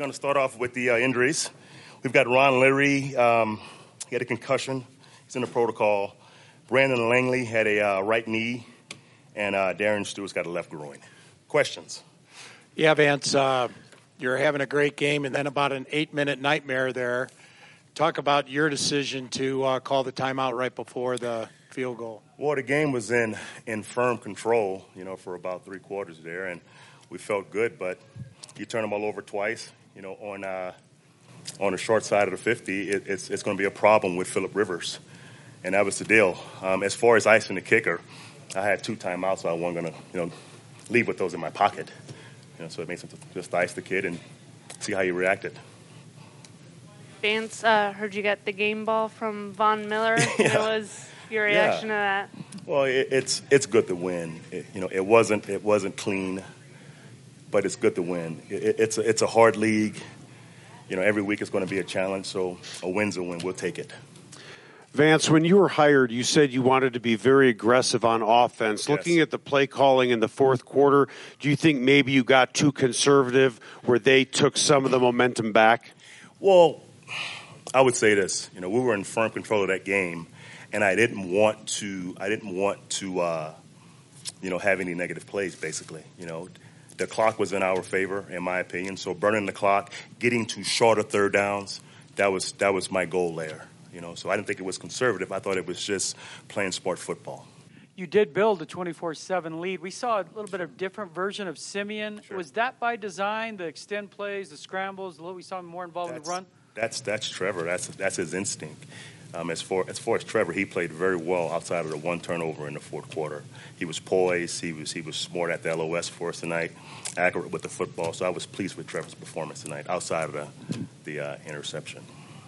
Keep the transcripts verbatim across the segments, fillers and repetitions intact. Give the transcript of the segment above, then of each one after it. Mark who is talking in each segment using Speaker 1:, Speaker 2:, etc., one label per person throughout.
Speaker 1: going to start off with the uh, injuries. We've got Ron Leary. Um, he had a concussion. He's in the protocol. Brandon Langley had a uh, right knee. And uh, Darren Stewart's got a left groin. Questions?
Speaker 2: Yeah, Vance, uh, you're having a great game, and then about an eight-minute nightmare there. Talk about your decision to uh, call the timeout right before the field goal.
Speaker 1: Well, the game was in, in firm control, you know, for about three quarters there, and we felt good. But you turn them all over twice, you know, on uh, on the short side of the fifty, it, it's it's going to be a problem with Phillip Rivers, and that was the deal. Um, as far as icing the kicker, I had two timeouts, so I wasn't going to, you know, leave with those in my pocket. You know, so it makes sense to just ice the kid and see how he reacted.
Speaker 3: Vance, uh, heard you got the game ball from Von Miller.
Speaker 1: Yeah.
Speaker 3: What was your reaction
Speaker 1: yeah.
Speaker 3: to that?
Speaker 1: Well, it, it's it's good to win. It, you know, it wasn't it wasn't clean, but it's good to win. It, it's a, it's a hard league. You know, every week is going to be a challenge. So a win's a win. We'll take it.
Speaker 4: Vance, when you were hired, you said you wanted to be very aggressive on offense.
Speaker 1: Yes.
Speaker 4: Looking at the play calling in the fourth quarter, do you think maybe you got too conservative where they took some of the momentum back?
Speaker 1: Well, I would say this. You know, we were in firm control of that game, and I didn't want to. I didn't want to, uh, you know, have any negative plays. Basically, you know, the clock was in our favor, in my opinion. So burning the clock, getting to shorter third downs, that was that was my goal there. You know, so I didn't think it was conservative. I thought it was just playing sport football.
Speaker 5: You did build a twenty-four seven lead. We saw a little bit of different version of Simeon.
Speaker 1: Sure.
Speaker 5: Was that by design, the extend plays, the scrambles, the little we saw him more involved
Speaker 1: That's,
Speaker 5: in the run?
Speaker 1: That's that's Trevor. That's that's his instinct. Um, as far as far as Trevor, he played very well outside of the one turnover in the fourth quarter. He was poised. He was he was smart at the L O S for us tonight, accurate with the football. So I was pleased with Trevor's performance tonight outside of the the uh, interception.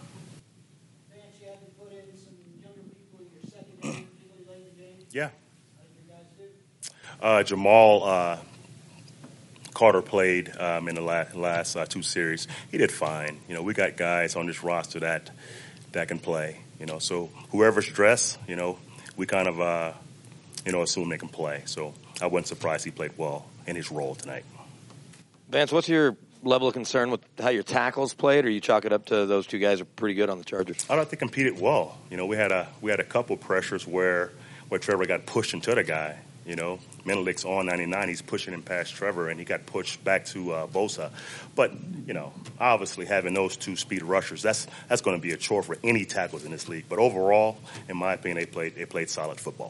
Speaker 1: Yeah. Uh, Jamal uh, Carter played um, in the last, last uh, two series. He did fine. You know, we got guys on this roster that that can play. You know, so whoever's dressed, you know, we kind of, uh, you know, assume they can play. So I wasn't surprised he played well in his role tonight.
Speaker 6: Vance, what's your level of concern with how your tackles played, or you chalk it up to those two guys are pretty good on the Chargers?
Speaker 1: I thought they competed well. You know, we had a we had a couple pressures where where Trevor got pushed into the guy. You know, Menelik's on ninety-nine. He's pushing him past Trevor, and he got pushed back to uh, Bosa. But, you know, obviously having those two speed rushers, that's that's going to be a chore for any tackles in this league. But overall, in my opinion, they played they played solid football.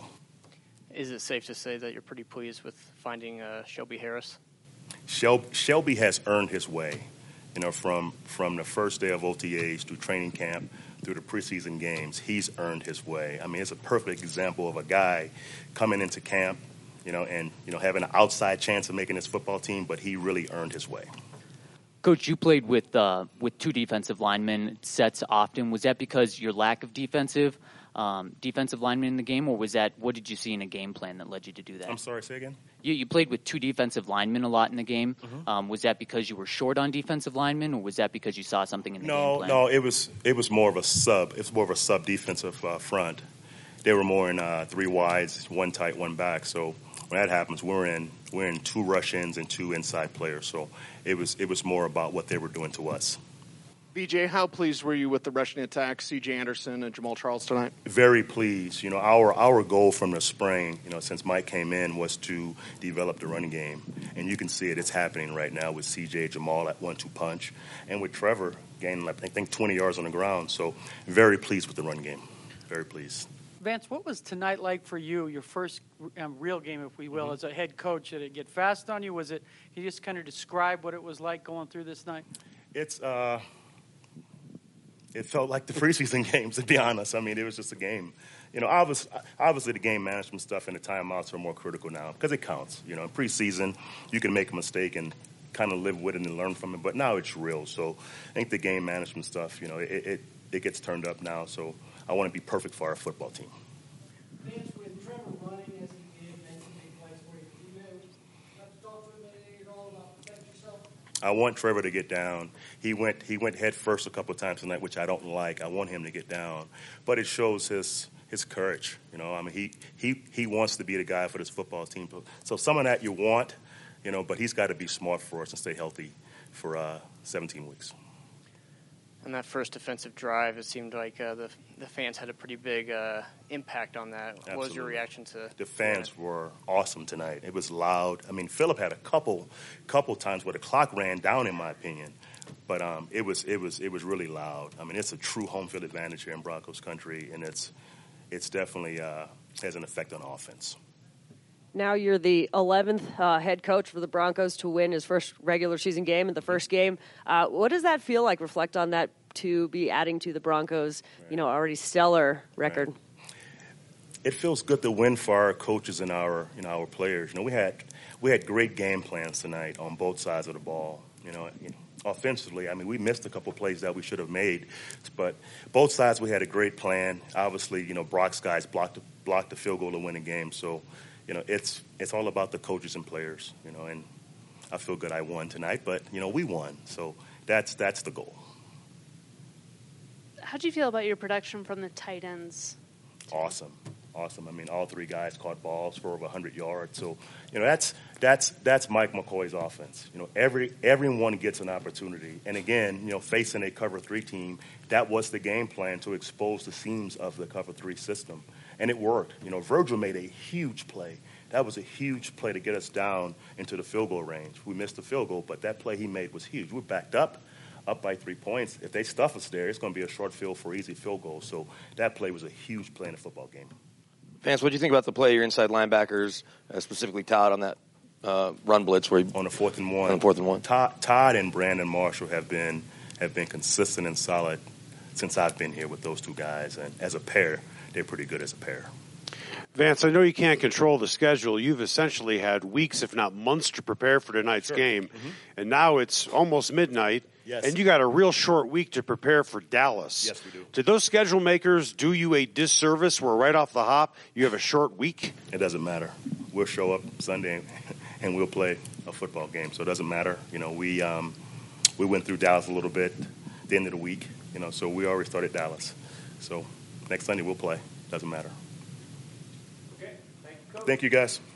Speaker 7: Is it safe to say that you're pretty pleased with finding uh, Shelby Harris?
Speaker 1: Shelby, Shelby has earned his way, you know, from from the first day of O T As through training camp, through the preseason games. He's earned his way. I mean, it's a perfect example of a guy coming into camp, you know, and, you know, having an outside chance of making his football team, but he really earned his way.
Speaker 8: Coach, you played with uh, with two defensive linemen sets often. Was that because your lack of defensive um, defensive linemen in the game, or was that what did you see in a game plan that led you to do that?
Speaker 1: I'm sorry, say again?
Speaker 8: You, you played with two defensive linemen a lot in the game.
Speaker 1: Mm-hmm.
Speaker 8: Um, was that because you were short on defensive linemen, or was that because you saw something in the
Speaker 1: no,
Speaker 8: game plan?
Speaker 1: No, no. It was it was more of a sub. It was more of a sub defensive uh, front. They were more in uh, three wides, one tight, one back. So when that happens, we're in we're in two rush ins and two inside players. So it was it was more about what they were doing to us.
Speaker 9: B J, how pleased were you with the rushing attack, C J Anderson and Jamal Charles tonight?
Speaker 1: Very pleased. You know, our our goal from the spring, you know, since Mike came in, was to develop the running game, and you can see it. It's happening right now with C J, Jamal at one-two punch, and with Trevor gaining, I think, twenty yards on the ground. So very pleased with the run game. Very pleased.
Speaker 5: Vance, what was tonight like for you, your first um, real game, if we will, mm-hmm. as a head coach? Did it get fast on you? Was it, can you just kind of describe what it was like going through this night?
Speaker 1: It's, uh, it felt like the preseason games, to be honest. I mean, it was just a game. You know, obviously, obviously the game management stuff and the timeouts are more critical now because it counts. You know, in preseason, you can make a mistake and kind of live with it and learn from it, but now it's real. So I think the game management stuff, you know, it, it, it gets turned up now. So I want to be perfect for our football team.
Speaker 10: Vance, with Trevor running as he did, making big plays for you, you know, have to talk to him at all about protect yourself?
Speaker 1: I want Trevor to get down. He went he went head first a couple of times tonight, which I don't like. I want him to get down. But it shows his his courage. You know, I mean, he, he, he wants to be the guy for this football team. So some of that you want, you know, but he's got to be smart for us and stay healthy for uh, seventeen weeks.
Speaker 7: And that first defensive drive, it seemed like uh, the the fans had a pretty big uh, impact on that.
Speaker 1: Absolutely.
Speaker 7: What was your reaction to
Speaker 1: The fans
Speaker 7: that?
Speaker 1: were awesome tonight. It was loud. I mean, Phillip had a couple couple times where the clock ran down, in my opinion. But um, it was it was it was really loud. I mean, it's a true home field advantage here in Broncos country, and it's it's definitely uh, has an effect on offense.
Speaker 11: Now you're the eleventh uh, head coach for the Broncos to win his first regular season game in the first game. Uh, what does that feel like? Reflect on that, to be adding to the Broncos, right. you know, already stellar record.
Speaker 1: Right. It feels good to win for our coaches and our you know our players. You know, we had we had great game plans tonight on both sides of the ball. You know, you know offensively, I mean, we missed a couple plays that we should have made, but both sides we had a great plan. Obviously, you know, Brock's guys blocked blocked the field goal to win the game, so. You know, it's it's all about the coaches and players, you know, and I feel good I won tonight, but, you know, we won. So that's that's the goal.
Speaker 3: How do you feel about your production from the tight ends?
Speaker 1: Awesome. Awesome. I mean, all three guys caught balls for over one hundred yards. So, you know, that's that's that's Mike McCoy's offense. You know, every everyone gets an opportunity. And again, you know, facing a cover three team, that was the game plan, to expose the seams of the cover three system. And it worked. You know, Virgil made a huge play. That was a huge play to get us down into the field goal range. We missed the field goal, but that play he made was huge. We backed up, up by three points. If they stuff us there, it's going to be a short field for easy field goal. So that play was a huge play in a football game.
Speaker 6: Vance, what do you think about the play your inside linebackers, uh, specifically Todd, on that uh, run blitz where he,
Speaker 1: on the fourth and one?
Speaker 6: On the fourth and one.
Speaker 1: Todd, Todd and Brandon Marshall have been have been consistent and solid since I've been here with those two guys, and as a pair, they're pretty good as a pair.
Speaker 4: Vance, I know you can't control the schedule. You've essentially had weeks, if not months, to prepare for tonight's
Speaker 1: Sure.
Speaker 4: game.
Speaker 1: Mm-hmm.
Speaker 4: And now it's almost midnight,
Speaker 1: Yes.
Speaker 4: and you got a real short week to prepare for Dallas.
Speaker 1: Yes, we do.
Speaker 4: Did those schedule makers do you a disservice where right off the hop you have a short week?
Speaker 1: It doesn't matter. We'll show up Sunday and we'll play a football game, so it doesn't matter. You know, we um, we went through Dallas a little bit at the end of the week, you know, so we already started Dallas. So next Sunday we'll play. Doesn't matter.
Speaker 10: Okay, thank you, Coach.
Speaker 1: Thank you, guys.